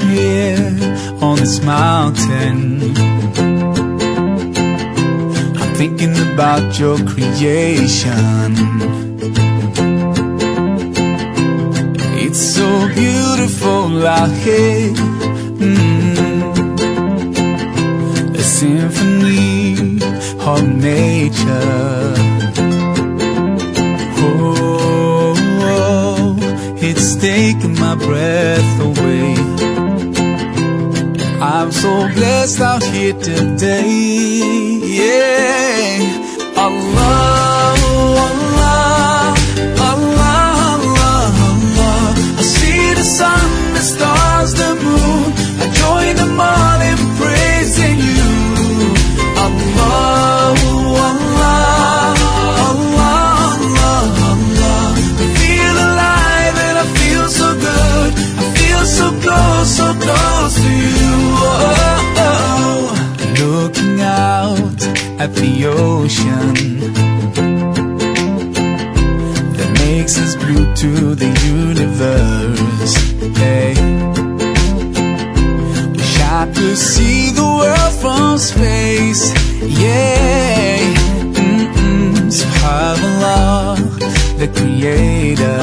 here on this mountain, I'm thinking about your creation. It's so beautiful out here, a symphony of nature. It's taking my breath away. I'm so blessed out here today. Yeah. Allah, Allah, Allah, Allah, Allah. I see the sun, the stars, the moon. I join them all in praising you. Allah, Allah, Allah, Allah, Allah. I feel alive and I feel so good. I feel so close to you. Oh, oh. Looking out at the ocean that makes us blue to the universe. Hey, wish I could see the world from space. Yeah, Subhanallah, the Creator.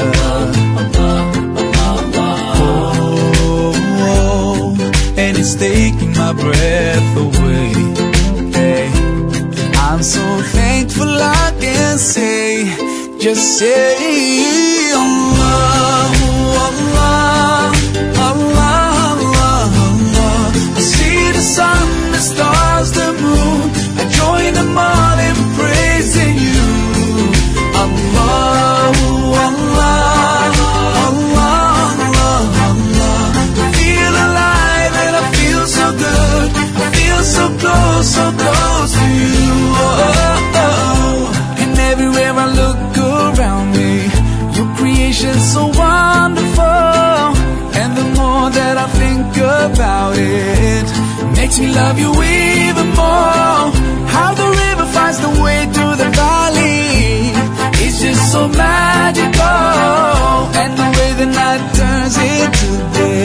And it's taking my breath away. Hey, I'm so thankful I can say, just say Allah, Allah, Allah, Allah, Allah. I see the sun, the stars, the moon. I join them all in praising you. Allah, Allah, Allah, Allah, Allah. I feel alive and I feel so good. I feel so close to you. Oh, oh. And everywhere I look around me, your creation's so wonderful. And the more that I think about it, makes me love you even more. How the river finds the way to the valley, it's just so magical. And the way the night turns into day,